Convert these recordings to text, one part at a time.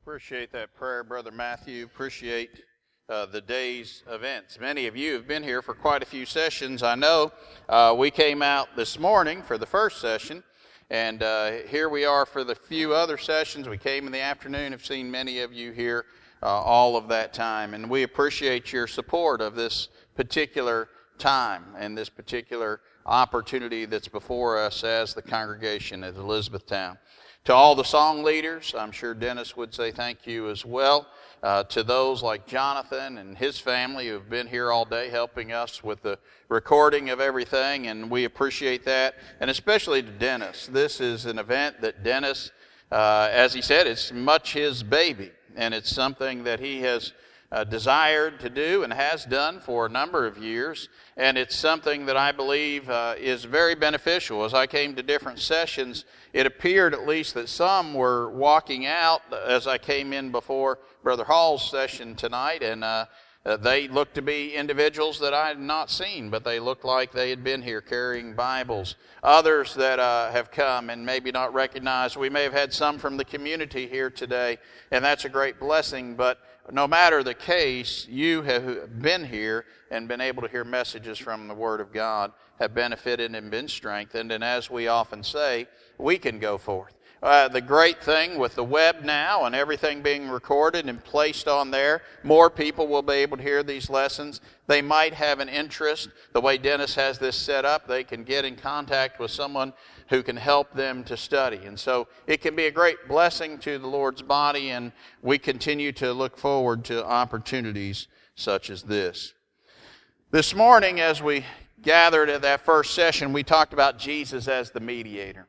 Appreciate that prayer, Brother Matthew. Appreciate the day's events. Many of you have been here for quite a few sessions. I know we came out this morning for the first session, and here we are for the few other sessions. We came in the afternoon. I've seen many of you here all of that time, and we appreciate your support of this particular time and this particular opportunity that's before us as the congregation at Elizabethtown. To all the song leaders, I'm sure Dennis would say thank you as well. To those like Jonathan and his family who have been here all day helping us with the recording of everything, and we appreciate that. And especially to Dennis. This is an event that Dennis, as he said, it's much his baby, and it's something that he has desired to do and has done for a number of years, and it's something that I believe is very beneficial. As I came to different sessions, it appeared at least that some were walking out as I came in before Brother Hall's session tonight, and they looked to be individuals that I had not seen, but they looked like they had been here carrying Bibles. Others that have come and maybe not recognized. We may have had some from the community here today, and that's a great blessing, but no matter the case, you have been here and been able to hear messages from the Word of God, have benefited and been strengthened, and as we often say, we can go forth. The great thing with the web now and everything being recorded and placed on there, more people will be able to hear these lessons. They might have an interest. The way Dennis has this set up, they can get in contact with someone who can help them to study. And so it can be a great blessing to the Lord's body, and we continue to look forward to opportunities such as this. This morning, as we gathered at that first session, we talked about Jesus as the mediator.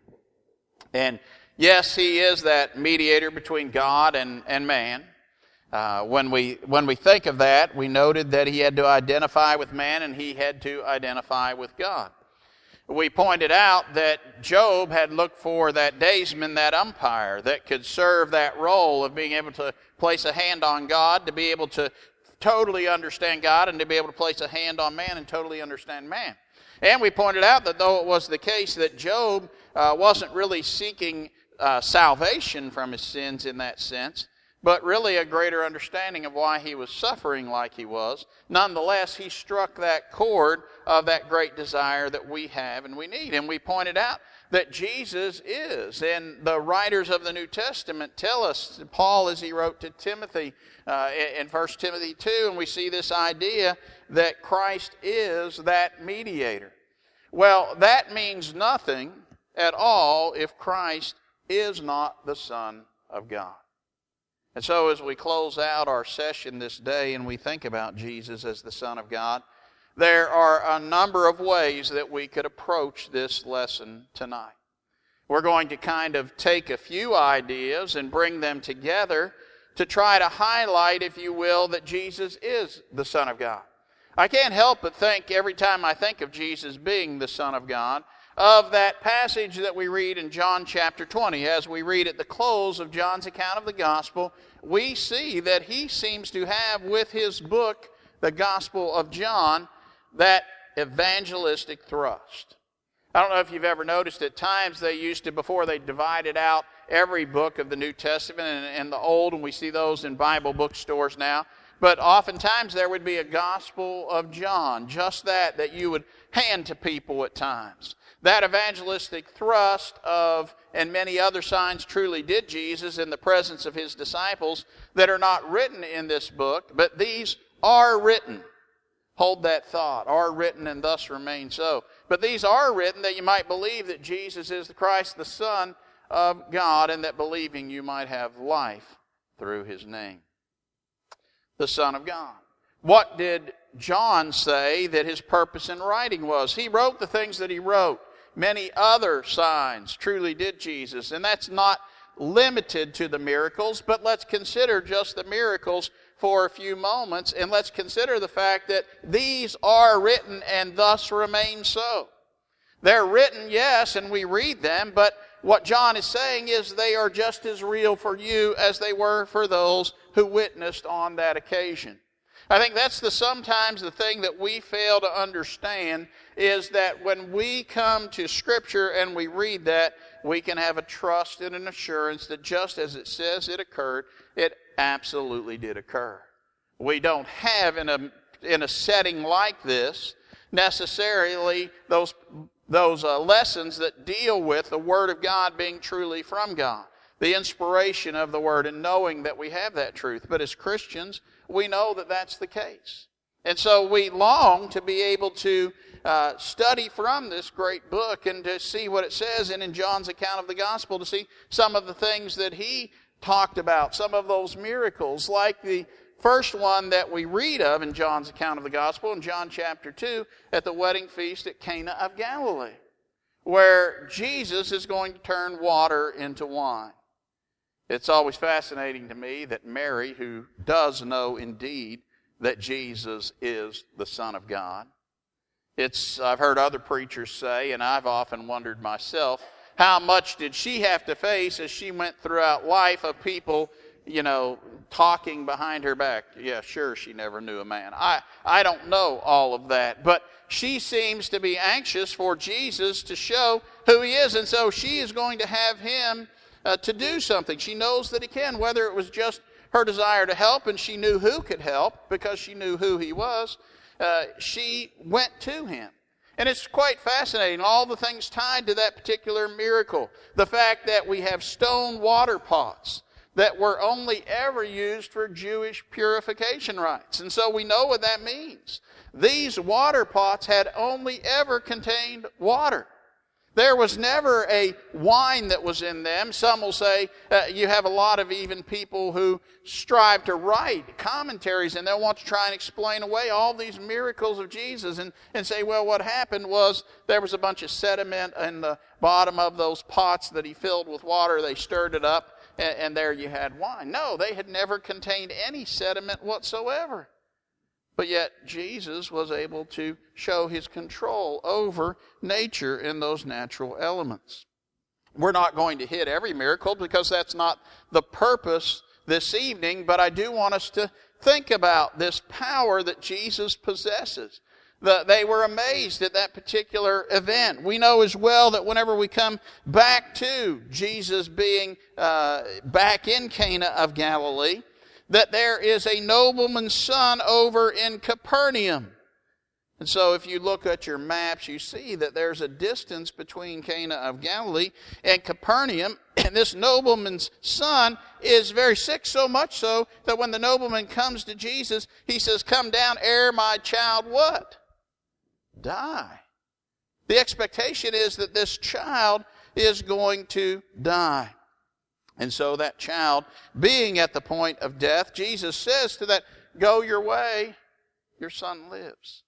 And yes, He is that mediator between God and man. When we think of that, we noted that He had to identify with man and He had to identify with God. We pointed out that Job had looked for that daysman, that umpire, that could serve that role of being able to place a hand on God, to be able to totally understand God, and to be able to place a hand on man and totally understand man. And we pointed out that though it was the case that Job wasn't really seeking salvation from his sins in that sense, but really a greater understanding of why he was suffering like he was, nonetheless, he struck that chord of that great desire that we have and we need. And we pointed out that Jesus is, and the writers of the New Testament tell us, Paul as he wrote to Timothy in 1 Timothy 2, and we see this idea that Christ is that mediator. Well, that means nothing at all if Christ is not the Son of God. And so as we close out our session this day and we think about Jesus as the Son of God, there are a number of ways that we could approach this lesson tonight. We're going to kind of take a few ideas and bring them together to try to highlight, if you will, that Jesus is the Son of God. I can't help but think, every time I think of Jesus being the Son of God, of that passage that we read in John chapter 20. As we read at the close of John's account of the gospel, we see that he seems to have with his book, the Gospel of John, that evangelistic thrust. I don't know if you've ever noticed, at times they used to, before they divided out every book of the New Testament and the Old, and we see those in Bible bookstores now, but oftentimes there would be a Gospel of John, just that you would hand to people at times. That evangelistic thrust of, and many other signs truly did Jesus in the presence of his disciples that are not written in this book, but these are written. Hold that thought, are written and thus remain so. But these are written that you might believe that Jesus is the Christ, the Son of God, and that believing you might have life through his name. The Son of God. What did John say that his purpose in writing was? He wrote the things that he wrote. Many other signs truly did Jesus. And that's not limited to the miracles, but let's consider just the miracles for a few moments, and let's consider the fact that these are written and thus remain so. They're written, yes, and we read them, but what John is saying is they are just as real for you as they were for those who witnessed on that occasion. I think that's sometimes the thing that we fail to understand is that when we come to Scripture and we read that, we can have a trust and an assurance that just as it says it occurred, it absolutely did occur. We don't have in a setting like this necessarily those lessons that deal with the Word of God being truly from God, the inspiration of the Word, and knowing that we have that truth. But as Christians, we know that that's the case. And so we long to be able to study from this great book and to see what it says, and in John's account of the gospel, to see some of the things that he talked about, some of those miracles, like the first one that we read of in John's account of the gospel, in John chapter 2, at the wedding feast at Cana of Galilee, where Jesus is going to turn water into wine. It's always fascinating to me that Mary, who does know indeed that Jesus is the Son of God, I've heard other preachers say, and I've often wondered myself, how much did she have to face as she went throughout life of people, talking behind her back? Yeah, sure, she never knew a man. I don't know all of that, but she seems to be anxious for Jesus to show who he is, and so she is going to have him to do something. She knows that he can, whether it was just her desire to help, and she knew who could help because she knew who he was. She went to him. And it's quite fascinating, all the things tied to that particular miracle. The fact that we have stone water pots that were only ever used for Jewish purification rites. And so we know what that means. These water pots had only ever contained water. There was never a wine that was in them. Some will say, you have a lot of even people who strive to write commentaries, and they'll want to try and explain away all these miracles of Jesus and say, well, what happened was there was a bunch of sediment in the bottom of those pots that he filled with water. They stirred it up, and there you had wine. No, they had never contained any sediment whatsoever. But yet Jesus was able to show his control over nature in those natural elements. We're not going to hit every miracle because that's not the purpose this evening, but I do want us to think about this power that Jesus possesses. They were amazed at that particular event. We know as well that whenever we come back to Jesus being back in Cana of Galilee, that there is a nobleman's son over in Capernaum. And so if you look at your maps, you see that there's a distance between Cana of Galilee and Capernaum. And this nobleman's son is very sick, so much so that when the nobleman comes to Jesus, he says, come down ere my child what? Die. The expectation is that this child is going to die. And so that child, being at the point of death, Jesus says to that, go your way, your son lives.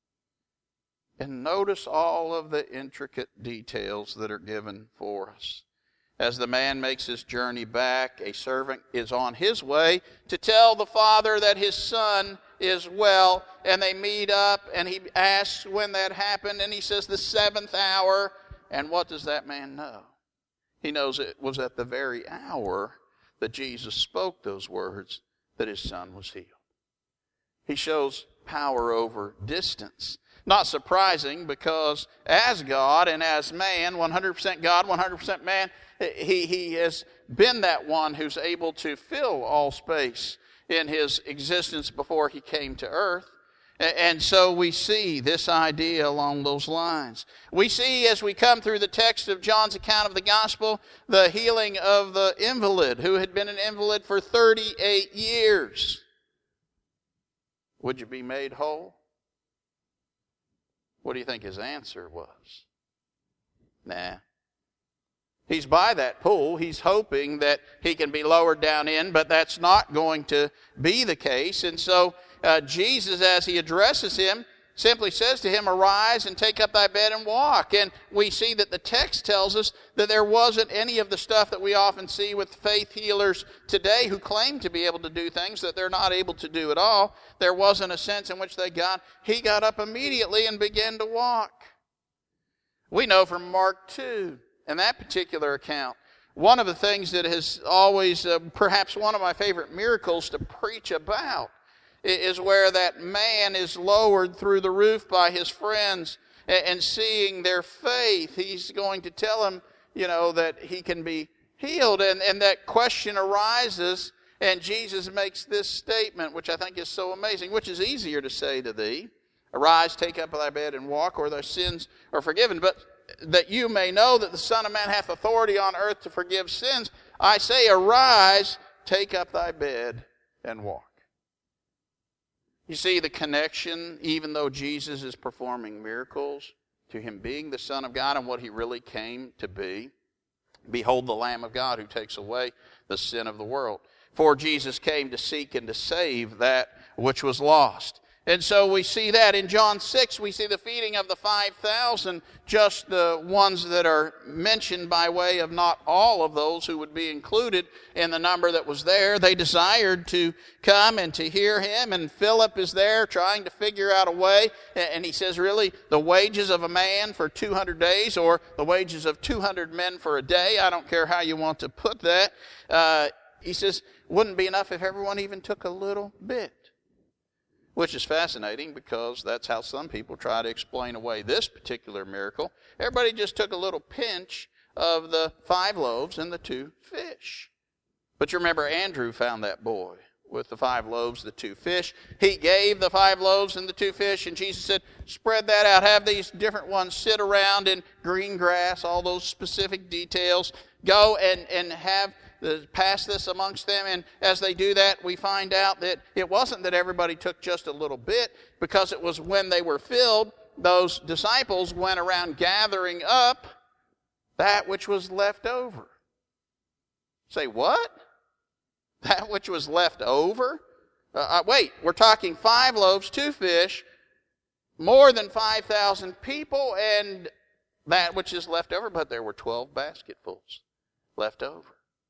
And notice all of the intricate details that are given for us. As the man makes his journey back, a servant is on his way to tell the father that his son is well, and they meet up, and he asks when that happened, and he says the 7th hour, and what does that man know? He knows it was at the very hour that Jesus spoke those words that his son was healed. He shows power over distance. Not surprising, because as God and as man, 100% God, 100% man, he has been that one who's able to fill all space in his existence before he came to earth. And so we see this idea along those lines. We see as we come through the text of John's account of the gospel, the healing of the invalid who had been an invalid for 38 years. Would you be made whole? What do you think his answer was? Nah. He's by that pool. He's hoping that he can be lowered down in, but that's not going to be the case. And so Jesus, as he addresses him, simply says to him, arise and take up thy bed and walk. And we see that the text tells us that there wasn't any of the stuff that we often see with faith healers today who claim to be able to do things that they're not able to do at all. There wasn't a sense in which he got up immediately and began to walk. We know from Mark 2, in that particular account, one of the things that has always, perhaps one of my favorite miracles to preach about, is where that man is lowered through the roof by his friends, and seeing their faith, he's going to tell him, that he can be healed. And that question arises, and Jesus makes this statement, which I think is so amazing. Which is easier to say to thee, arise, take up thy bed, and walk, or thy sins are forgiven? But that you may know that the Son of Man hath authority on earth to forgive sins, I say, arise, take up thy bed, and walk. You see the connection, even though Jesus is performing miracles, to him being the Son of God and what he really came to be. Behold the Lamb of God who takes away the sin of the world. For Jesus came to seek and to save that which was lost. And so we see that in John 6, we see the feeding of the 5,000, just the ones that are mentioned by way of not all of those who would be included in the number that was there. They desired to come and to hear him, and Philip is there trying to figure out a way. And he says, really, the wages of a man for 200 days or the wages of 200 men for a day, I don't care how you want to put that. He says, wouldn't be enough if everyone even took a little bit. Which is fascinating, because that's how some people try to explain away this particular miracle. Everybody just took a little pinch of the 5 loaves and the 2 fish. But you remember Andrew found that boy with the 5 loaves, the 2 fish. He gave the 5 loaves and the 2 fish, and Jesus said, spread that out. Have these different ones sit around in green grass, all those specific details. Go and pass this amongst them. And as they do that, we find out that it wasn't that everybody took just a little bit, because it was when they were filled, those disciples went around gathering up that which was left over. Say, what? That which was left over? Wait, we're talking 5 loaves, 2 fish, more than 5,000 people, and that which is left over, but there were 12 basketfuls left over.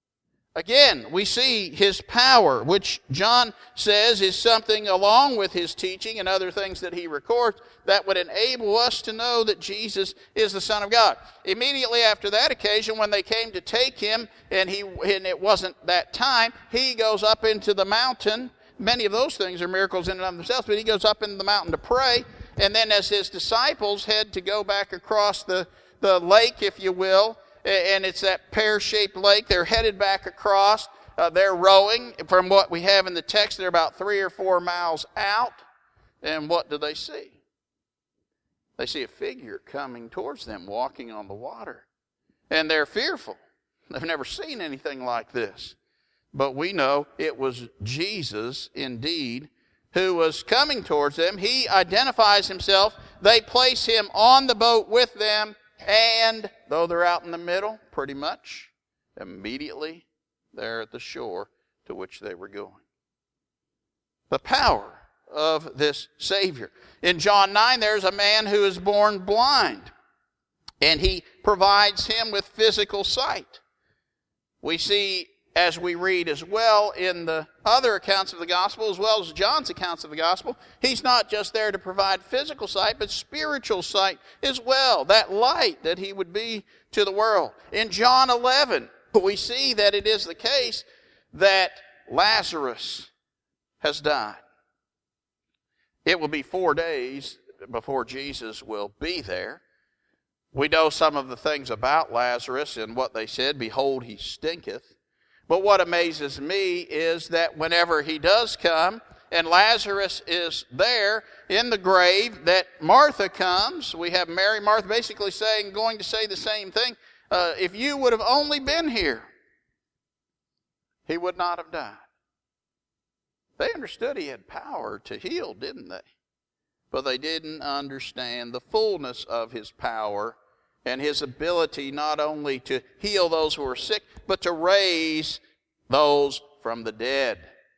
Again, we see his power, which John says is something along with his teaching and other things that he records that would enable us to know that Jesus is the Son of God. Immediately after that occasion, when they came to take him, and it wasn't that time, he goes up into the mountain. Many of those things are miracles in and of themselves, but he goes up into the mountain to pray. And then as his disciples head to go back across the lake, if you will, and it's that pear-shaped lake. They're headed back across. They're rowing. From what we have in the text, they're about 3 or 4 miles out. And what do they see? They see a figure coming towards them, walking on the water. And they're fearful. They've never seen anything like this. But we know it was Jesus, indeed, who was coming towards them. He identifies himself. They place him on the boat with them. And though they're out in the middle, pretty much, immediately they're at the shore to which they were going. The power of this Savior. In John 9, there's a man who is born blind, and he provides him with physical sight. We see, as we read as well in the other accounts of the gospel, as well as John's accounts of the gospel, he's not just there to provide physical sight, but spiritual sight as well. That light that he would be to the world. In John 11, we see that it is the case that Lazarus has died. It will be 4 days before Jesus will be there. We know some of the things about Lazarus and what they said. Behold, he stinketh. But what amazes me is that whenever he does come, and Lazarus is there in the grave, that Martha comes. We have Mary, Martha basically going to say the same thing. If you would have only been here, he would not have died. They understood he had power to heal, didn't they? But they didn't understand the fullness of his power and his ability not only to heal those who are sick, but to raise those from the dead.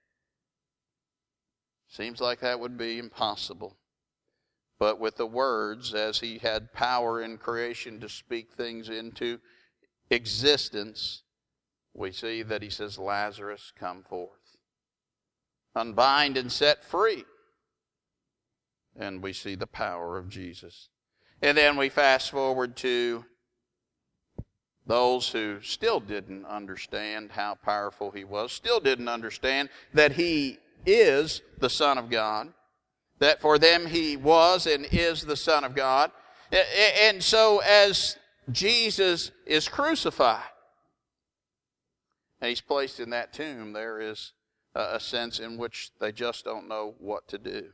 Seems like that would be impossible. But with the words, as he had power in creation to speak things into existence, we see that he says, Lazarus, come forth. Unbind and set free. And we see the power of Jesus. And then we fast forward to those who still didn't understand how powerful he was, still didn't understand that he is the Son of God, that for them he was and is the Son of God. And so as Jesus is crucified, and he's placed in that tomb, there is a sense in which they just don't know what to do.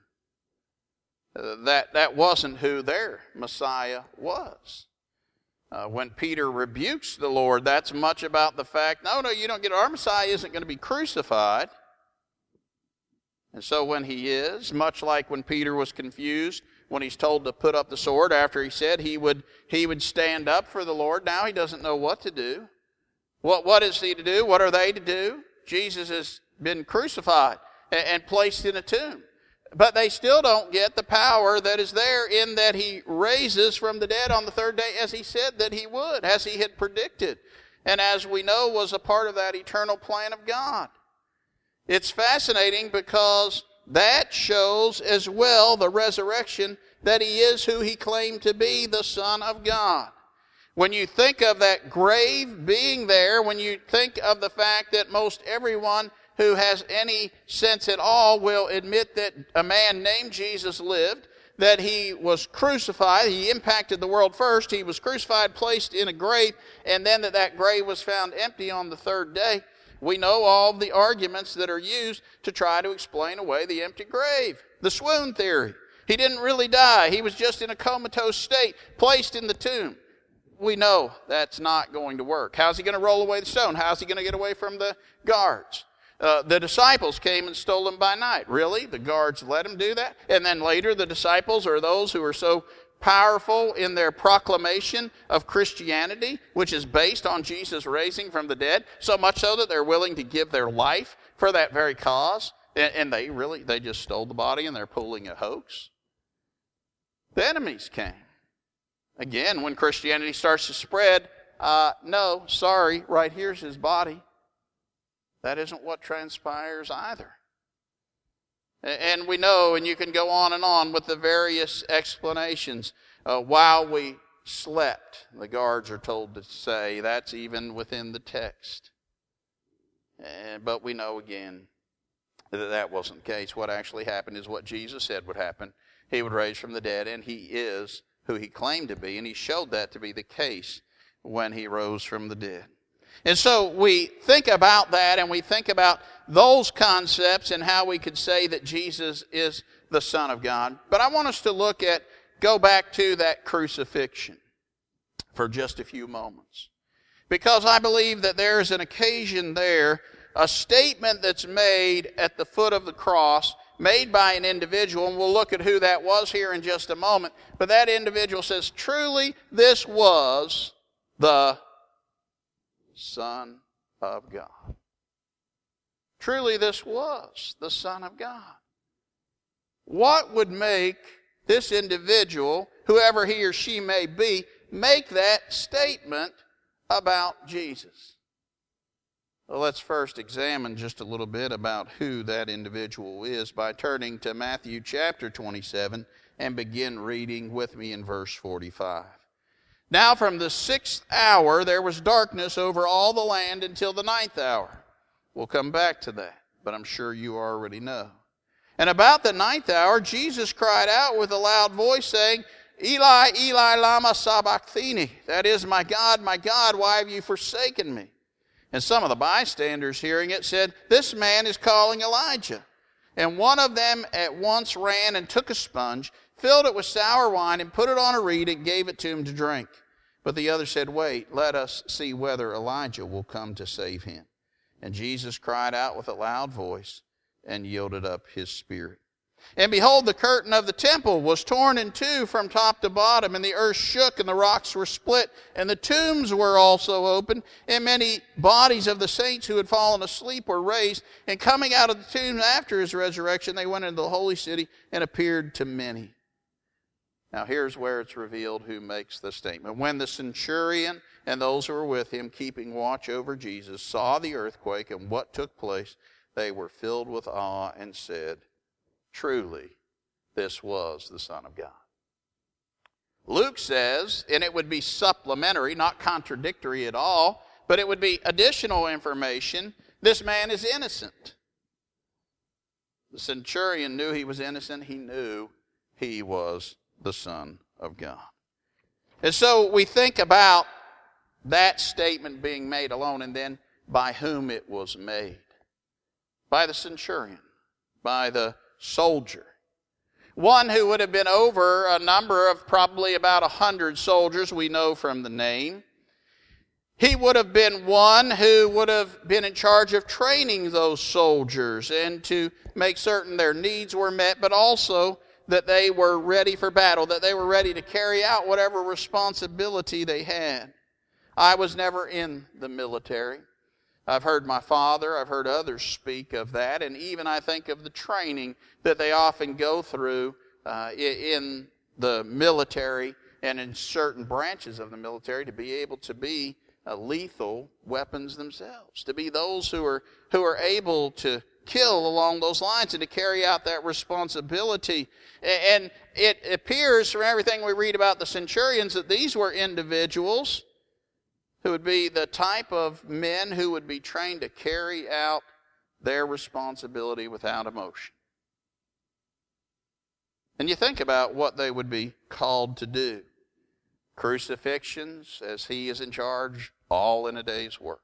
That wasn't who their Messiah was. When Peter rebukes the Lord, that's much about the fact, no, you don't get it. Our Messiah isn't going to be crucified. And so when he is, much like when Peter was confused, when he's told to put up the sword after he said he would stand up for the Lord, now he doesn't know what to do. What is he to do? What are they to do? Jesus has been crucified and placed in a tomb. But they still don't get the power that is there in that he raises from the dead on the third day as he said that he would, as he had predicted. And as we know, was a part of that eternal plan of God. It's fascinating because that shows as well the resurrection that he is who he claimed to be, the Son of God. When you think of that grave being there, when you think of the fact that most everyone who has any sense at all will admit that a man named Jesus lived, that he was crucified, he impacted the world first, he was crucified, placed in a grave, and then that grave was found empty on the third day. We know all the arguments that are used to try to explain away the empty grave. The swoon theory. He didn't really die. He was just in a comatose state, placed in the tomb. We know that's not going to work. How's he going to roll away the stone? How's he going to get away from the guards? The disciples came and stole him by night. Really? The guards let him do that? And then later the disciples are those who are so powerful in their proclamation of Christianity, which is based on Jesus raising from the dead, so much so that they're willing to give their life for that very cause. And they just stole the body and they're pulling a hoax. The enemies came. Again, when Christianity starts to spread, no, sorry, right here's his body. That isn't what transpires either. And we know, and you can go on with the various explanations. While we slept, the guards are told to say, that's even within the text. But we know again that wasn't the case. What actually happened is what Jesus said would happen. He would raise from the dead, and he is who he claimed to be, and he showed that to be the case when he rose from the dead. And so we think about that, and we think about those concepts and how we could say that Jesus is the Son of God. But I want us to go back to that crucifixion for just a few moments. Because I believe that there is an occasion there, a statement that's made at the foot of the cross, made by an individual, and we'll look at who that was here in just a moment. But that individual says, truly this was the Son of God. Truly this was the Son of God. What would make this individual, whoever he or she may be, make that statement about Jesus? Well, let's first examine just a little bit about who that individual is by turning to Matthew chapter 27 and begin reading with me in verse 45. Now from the 6th hour there was darkness over all the land until the 9th hour. We'll come back to that, but I'm sure you already know. And about the 9th hour, Jesus cried out with a loud voice, saying, Eli, Eli, lama sabachthani. That is, my God, why have you forsaken me? And some of the bystanders hearing it said, this man is calling Elijah. And one of them at once ran and took a sponge, filled it with sour wine, and put it on a reed and gave it to him to drink. But the other said, wait, let us see whether Elijah will come to save him. And Jesus cried out with a loud voice and yielded up his spirit. And behold, the curtain of the temple was torn in two from top to bottom, and the earth shook, and the rocks were split, and the tombs were also opened, and many bodies of the saints who had fallen asleep were raised. And coming out of the tombs after his resurrection, they went into the holy city and appeared to many. Now here's where it's revealed who makes the statement. When the centurion and those who were with him, keeping watch over Jesus, saw the earthquake and what took place, they were filled with awe and said, truly, this was the Son of God. Luke says, and it would be supplementary, not contradictory at all, but it would be additional information, this man is innocent. The centurion knew he was innocent. He knew he was the Son of God. And so we think about that statement being made alone, and then by whom it was made. By the centurion, by the soldier. One who would have been over a number of probably about 100 soldiers, we know from the name. He would have been one who would have been in charge of training those soldiers and to make certain their needs were met, but also that they were ready for battle, that they were ready to carry out whatever responsibility they had. I was never in the military. I've heard my father, I've heard others speak of that, and even I think of the training that they often go through in the military and in certain branches of the military to be able to be lethal weapons themselves, to be those who are able to kill along those lines and to carry out that responsibility. And it appears from everything we read about the centurions that these were individuals who would be the type of men who would be trained to carry out their responsibility without emotion. And you think about what they would be called to do. Crucifixions, as he is in charge, all in a day's work.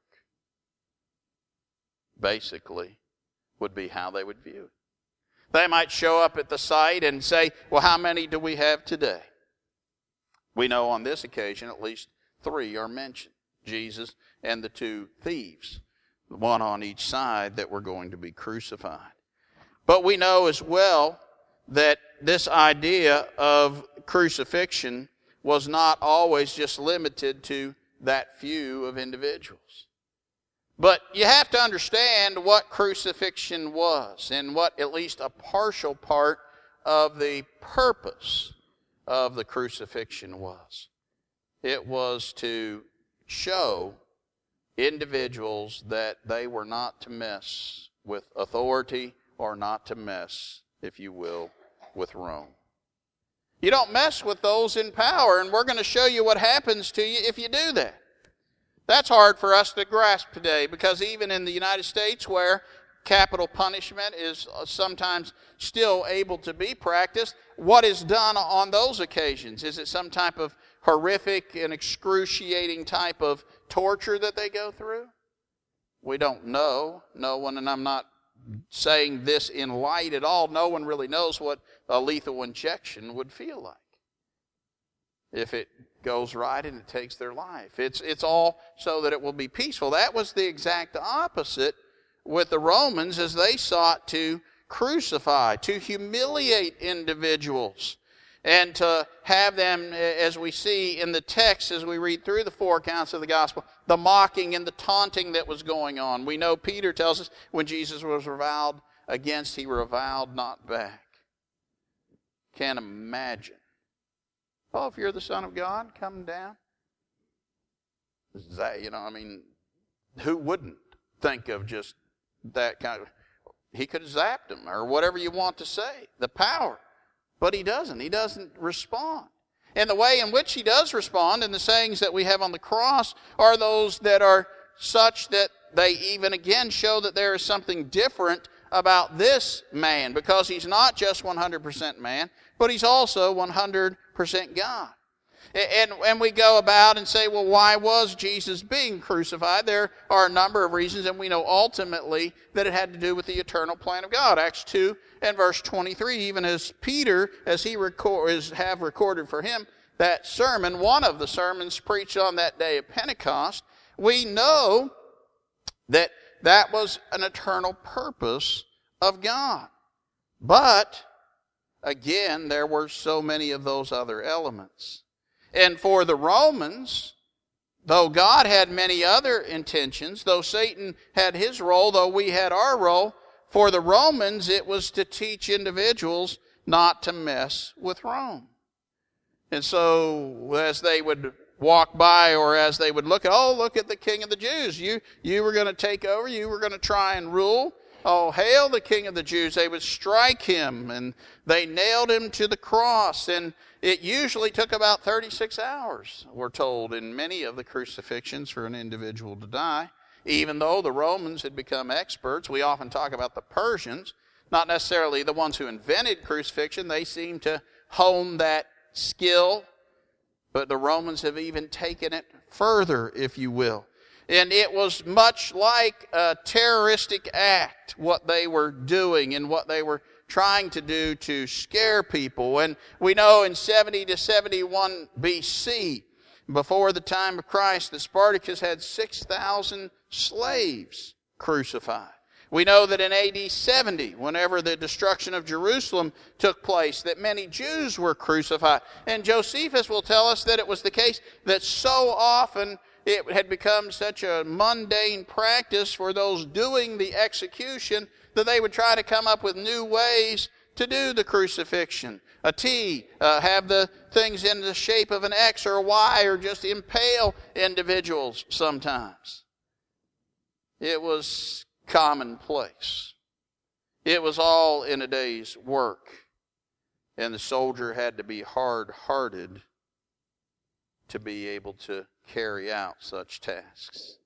Basically, would be how they would view it. They might show up at the site and say, well, how many do we have today? We know on this occasion at least 3 are mentioned. Jesus and the 2 thieves, one on each side that were going to be crucified. But we know as well that this idea of crucifixion was not always just limited to that few of individuals. But you have to understand what crucifixion was and what at least a partial part of the purpose of the crucifixion was. It was to show individuals that they were not to mess with authority or not to mess, if you will, with Rome. You don't mess with those in power, and we're going to show you what happens to you if you do that. That's hard for us to grasp today, because even in the United States, where capital punishment is sometimes still able to be practiced, what is done on those occasions? Is it some type of horrific and excruciating type of torture that they go through? We don't know. No one, and I'm not saying this in light at all, no one really knows what a lethal injection would feel like if it goes right and it takes their life. It's all so that it will be peaceful. That was the exact opposite with the Romans, as they sought to crucify, to humiliate individuals, and to have them, as we see in the text as we read through the 4 accounts of the gospel, the mocking and the taunting that was going on. We know Peter tells us when Jesus was reviled against, he reviled not back. Can't imagine. Oh, if you're the Son of God, come down. Who wouldn't think of just that kind of... He could have zapped him, or whatever you want to say, the power. But he doesn't. He doesn't respond. And the way in which he does respond, and the sayings that we have on the cross, are those that are such that they even again show that there is something different about this man, because he's not just 100% man, but he's also 100% God. And we go about and say, well, why was Jesus being crucified? There are a number of reasons, and we know ultimately that it had to do with the eternal plan of God. Acts 2 and verse 23, even as Peter, as he have recorded for him that sermon, one of the sermons preached on that day of Pentecost, we know that that was an eternal purpose of God. But, again, there were so many of those other elements. And for the Romans, though God had many other intentions, though Satan had his role, though we had our role, for the Romans it was to teach individuals not to mess with Rome. And so as they would walk by, or as they would look at the King of the Jews. You were going to take over. You were going to try and rule. Oh, hail the King of the Jews. They would strike him, and they nailed him to the cross. And it usually took about 36 hours, we're told, in many of the crucifixions for an individual to die. Even though the Romans had become experts, we often talk about the Persians. not necessarily the ones who invented crucifixion. They seem to hone that skill, but the Romans have even taken it further, if you will. And it was much like a terroristic act, what they were doing and what they were trying to do to scare people. And we know in 70 to 71 BC, before the time of Christ, that Spartacus had 6,000 slaves crucified. We know that in AD 70, whenever the destruction of Jerusalem took place, that many Jews were crucified. And Josephus will tell us that it was the case that so often it had become such a mundane practice for those doing the execution that they would try to come up with new ways to do the crucifixion. A T, have the things in the shape of an X or a Y, or just impale individuals sometimes. It was commonplace. It was all in a day's work. And the soldier had to be hard-hearted to be able to carry out such tasks.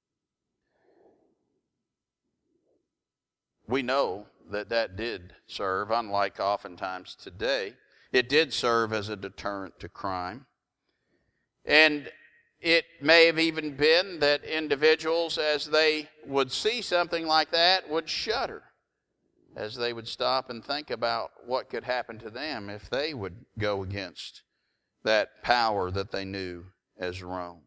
We know that did serve, unlike oftentimes today, it did serve as a deterrent to crime. And it may have even been that individuals, as they would see something like that, would shudder, as they would stop and think about what could happen to them if they would go against that power that they knew as Rome.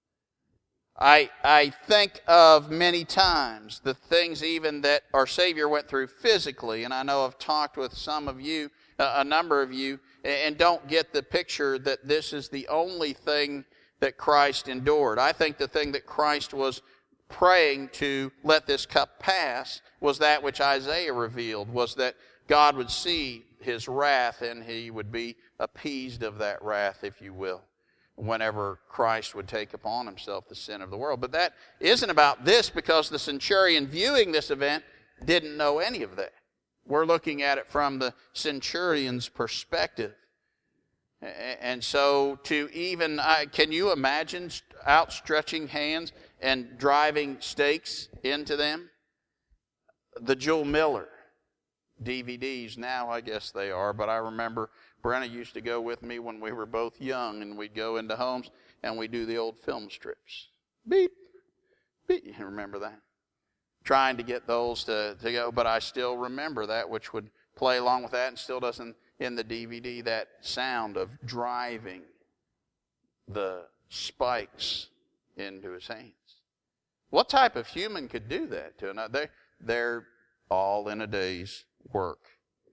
I think of many times the things even that our Savior went through physically, and I know I've talked with some of you, a number of you, and don't get the picture that this is the only thing that Christ endured. I think the thing that Christ was praying to let this cup pass was that which Isaiah revealed, was that God would see his wrath and he would be appeased of that wrath, if you will, whenever Christ would take upon himself the sin of the world. But that isn't about this, because the centurion viewing this event didn't know any of that. We're looking at it from the centurion's perspective. And so to even, can you imagine outstretching hands and driving stakes into them? The Jewel Miller DVDs, now I guess they are, but I remember Brenna used to go with me when we were both young, and we'd go into homes and we'd do the old film strips. Beep, beep. You remember that? Trying to get those to go, but I still remember that, which would play along with that, and still doesn't in the DVD, that sound of driving the spikes into his hands. What type of human could do that to another? They're all in a day's work.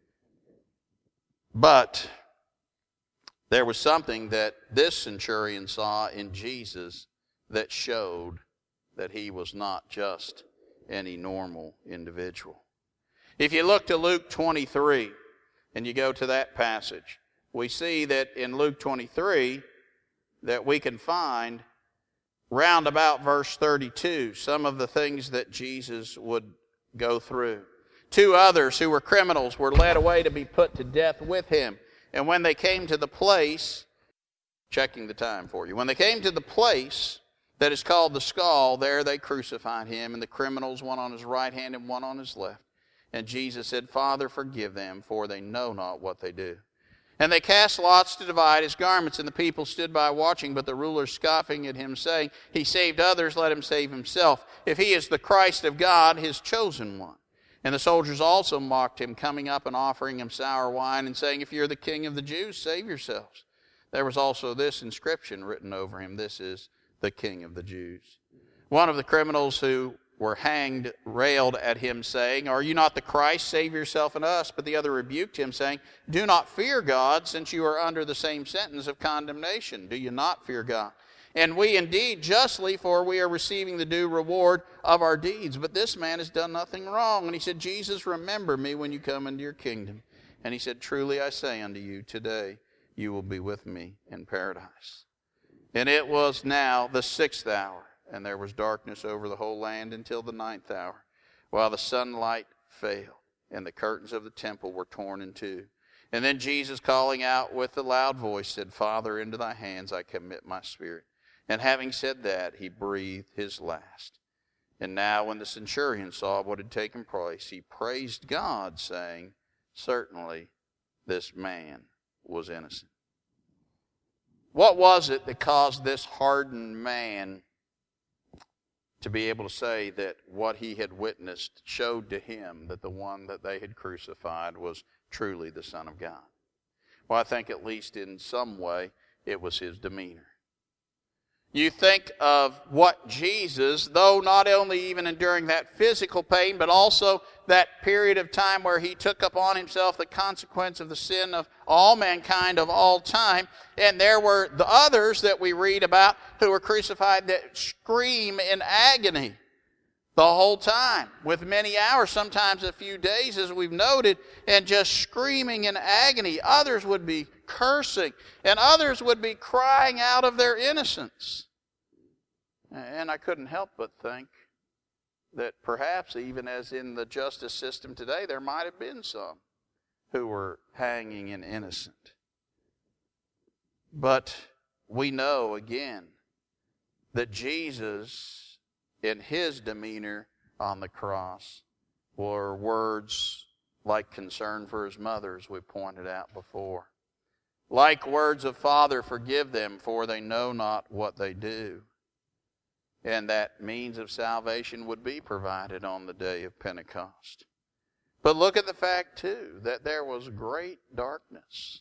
But there was something that this centurion saw in Jesus that showed that he was not just any normal individual. If you look to Luke 23, and you go to that passage, we see that in Luke 23 that we can find round about verse 32 some of the things that Jesus would go through. 2 others who were criminals were led away to be put to death with him. And when they came to the place, checking the time for you, when they came to the place that is called the Skull, there they crucified him, and the criminals, one on his right hand and one on his left. And Jesus said, Father, forgive them, for they know not what they do. And they cast lots to divide his garments, and the people stood by watching, but the rulers scoffing at him, saying, He saved others, let him save himself. If he is the Christ of God, his chosen one. And the soldiers also mocked him, coming up and offering him sour wine, and saying, If you're the king of the Jews, save yourselves. There was also this inscription written over him, This is the King of the Jews. One of the criminals who were hanged railed at him, saying, Are you not the Christ? Save yourself and us. But the other rebuked him, saying, Do not fear God, since you are under the same sentence of condemnation. Do you not fear God? And we indeed justly, for we are receiving the due reward of our deeds. But this man has done nothing wrong. And he said, Jesus, remember me when you come into your kingdom. And he said, Truly I say unto you, today you will be with me in paradise. And it was now the 6th hour. And there was darkness over the whole land until the 9th hour, while the sunlight failed, and the curtains of the temple were torn in two. And then Jesus, calling out with a loud voice, said, Father, into thy hands I commit my spirit. And having said that, he breathed his last. And now when the centurion saw what had taken place, he praised God, saying, certainly this man was innocent. What was it that caused this hardened man to be able to say that what he had witnessed showed to him that the one that they had crucified was truly the Son of God? Well, I think at least in some way it was his demeanor. You think of what Jesus, though not only even enduring that physical pain, but also that period of time where he took upon himself the consequence of the sin of all mankind of all time, and there were the others that we read about who were crucified that scream in agony the whole time, with many hours, sometimes a few days, as we've noted, and just screaming in agony. Others would be cursing, and others would be crying out of their innocence. And I couldn't help but think that perhaps even as in the justice system today, there might have been some who were hanging in innocent. But we know again that Jesus, in his demeanor on the cross, were words like concern for his mother, as we pointed out before. Like words of, Father, forgive them, for they know not what they do. And that means of salvation would be provided on the day of Pentecost. But look at the fact, too, that there was great darkness.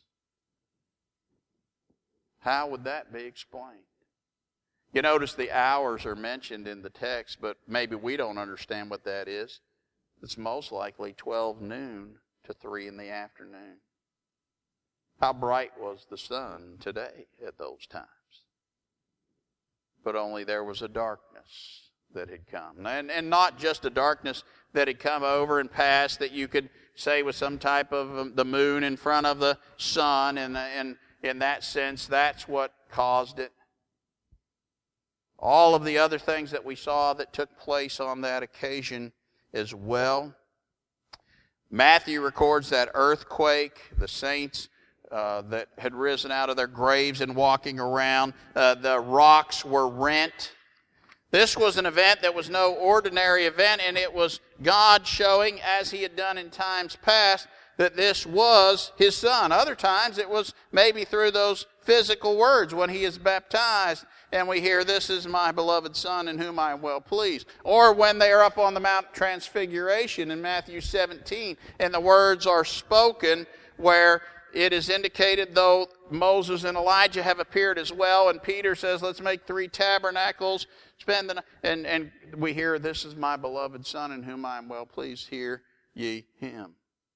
How would that be explained? You notice the hours are mentioned in the text, but maybe we don't understand what that is. It's most likely 12 noon to 3 in the afternoon. How bright was the sun today at those times? But only there was a darkness that had come. And not just a darkness that had come over and passed that you could say was some type of the moon in front of the sun, and in that sense, that's what caused it. All of the other things that we saw that took place on that occasion as well. Matthew records that earthquake, the saints that had risen out of their graves and walking around. The rocks were rent. This was an event that was no ordinary event, and it was God showing, as he had done in times past, that this was his Son. Other times it was maybe through those physical words when he is baptized and we hear, this is my beloved Son in whom I am well pleased. Or when they are up on the Mount Transfiguration in Matthew 17 and the words are spoken where it is indicated, though Moses and Elijah have appeared as well, and Peter says, let's make 3 tabernacles, spend the night, and we hear, this is my beloved Son in whom I am well pleased, hear ye him.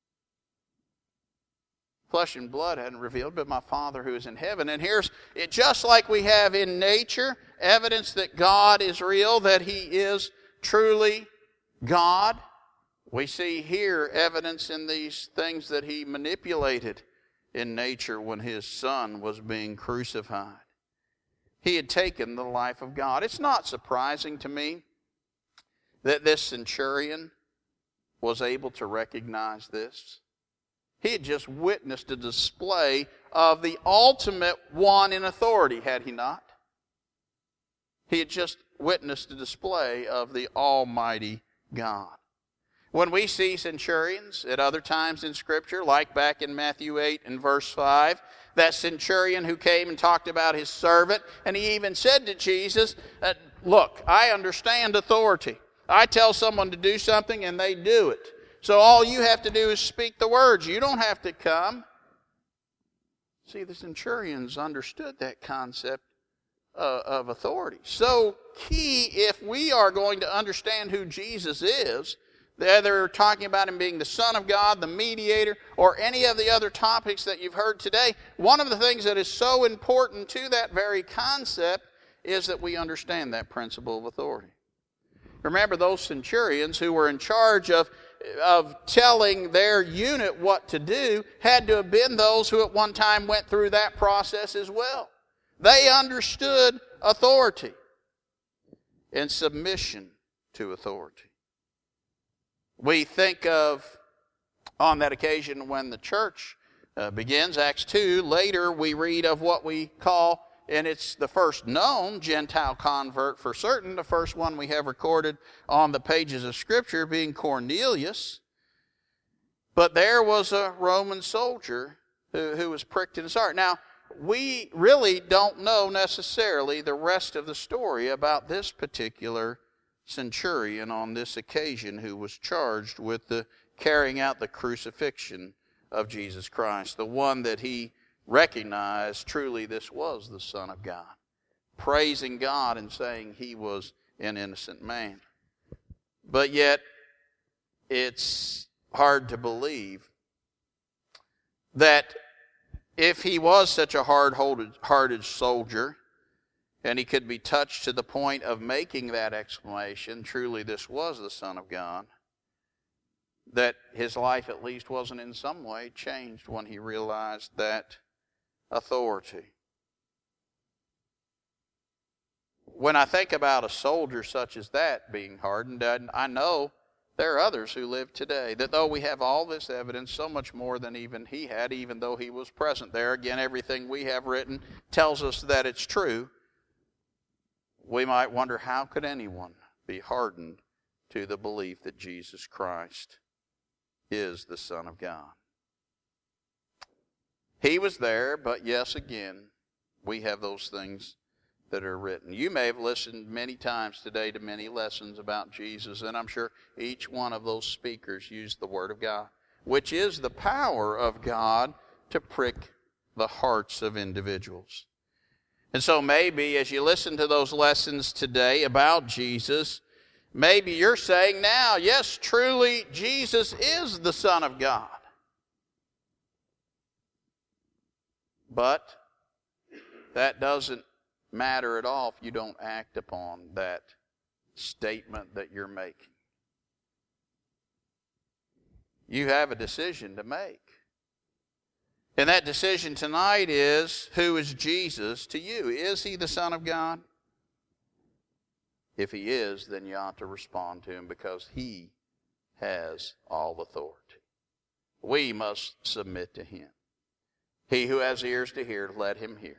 Flesh and blood hadn't revealed, but my Father who is in heaven. And here's it, just like we have in nature, evidence that God is real, that he is truly God. We see here evidence in these things that he manipulated in nature when his Son was being crucified. He had taken the life of God. It's not surprising to me that this centurion was able to recognize this. He had just witnessed a display of the ultimate one in authority, had he not? He had just witnessed a display of the Almighty God. When we see centurions at other times in Scripture, like back in Matthew 8 and verse 5, that centurion who came and talked about his servant, and he even said to Jesus, look, I understand authority. I tell someone to do something and they do it. So all you have to do is speak the words. You don't have to come. See, the centurions understood that concept of authority. So key, if we are going to understand who Jesus is, whether talking about him being the Son of God, the mediator, or any of the other topics that you've heard today, one of the things that is so important to that very concept is that we understand that principle of authority. Remember, those centurions who were in charge of telling their unit what to do had to have been those who at one time went through that process as well. They understood authority and submission to authority. We think of, on that occasion when the church begins, Acts 2, later we read of what we call and it's the first known Gentile convert for certain, the first one we have recorded on the pages of Scripture being Cornelius. But there was a Roman soldier who was pricked in his heart. Now, we really don't know necessarily the rest of the story about this particular centurion on this occasion who was charged with the carrying out the crucifixion of Jesus Christ, the one that he recognized truly this was the Son of God, praising God and saying he was an innocent man. But yet, it's hard to believe that if he was such a hard-hearted soldier, and he could be touched to the point of making that exclamation, truly this was the Son of God, that his life at least wasn't in some way changed when he realized that authority. When I think about a soldier such as that being hardened, I know there are others who live today that though we have all this evidence, so much more than even he had, even though he was present there, again, everything we have written tells us that it's true, we might wonder, how could anyone be hardened to the belief that Jesus Christ is the Son of God? He was there, but yes, again, we have those things that are written. You may have listened many times today to many lessons about Jesus, and I'm sure each one of those speakers used the Word of God, which is the power of God to prick the hearts of individuals. And so maybe as you listen to those lessons today about Jesus, maybe you're saying now, yes, truly, Jesus is the Son of God. But that doesn't matter at all if you don't act upon that statement that you're making. You have a decision to make. And that decision tonight is, who is Jesus to you? Is he the Son of God? If he is, then you ought to respond to him because he has all authority. We must submit to him. He who has ears to hear, let him hear.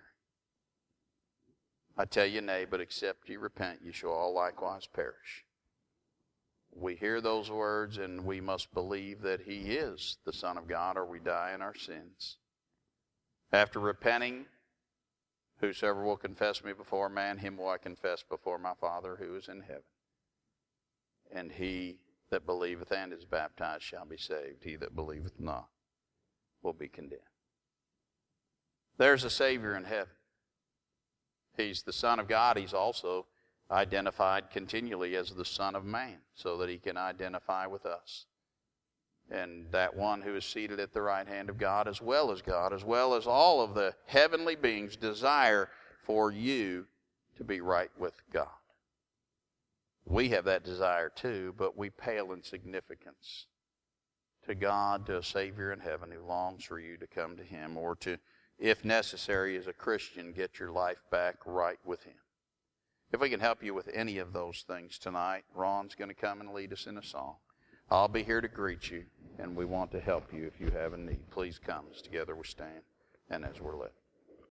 I tell you, nay, but except ye repent, ye shall all likewise perish. We hear those words and we must believe that he is the Son of God, or we die in our sins. After repenting, whosoever will confess me before man, him will I confess before my Father who is in heaven. And he that believeth and is baptized shall be saved. He that believeth not will be condemned. There's a Savior in heaven. He's the Son of God. He's also identified continually as the Son of Man, so that he can identify with us. And that one who is seated at the right hand of God, as well as all of the heavenly beings, desire for you to be right with God. We have that desire too, but we pale in significance to God, to a Savior in heaven who longs for you to come to him, or to, if necessary as a Christian, get your life back right with him. If we can help you with any of those things tonight, Ron's going to come and lead us in a song. I'll be here to greet you, and we want to help you if you have a need. Please come as together we stand and as we're led.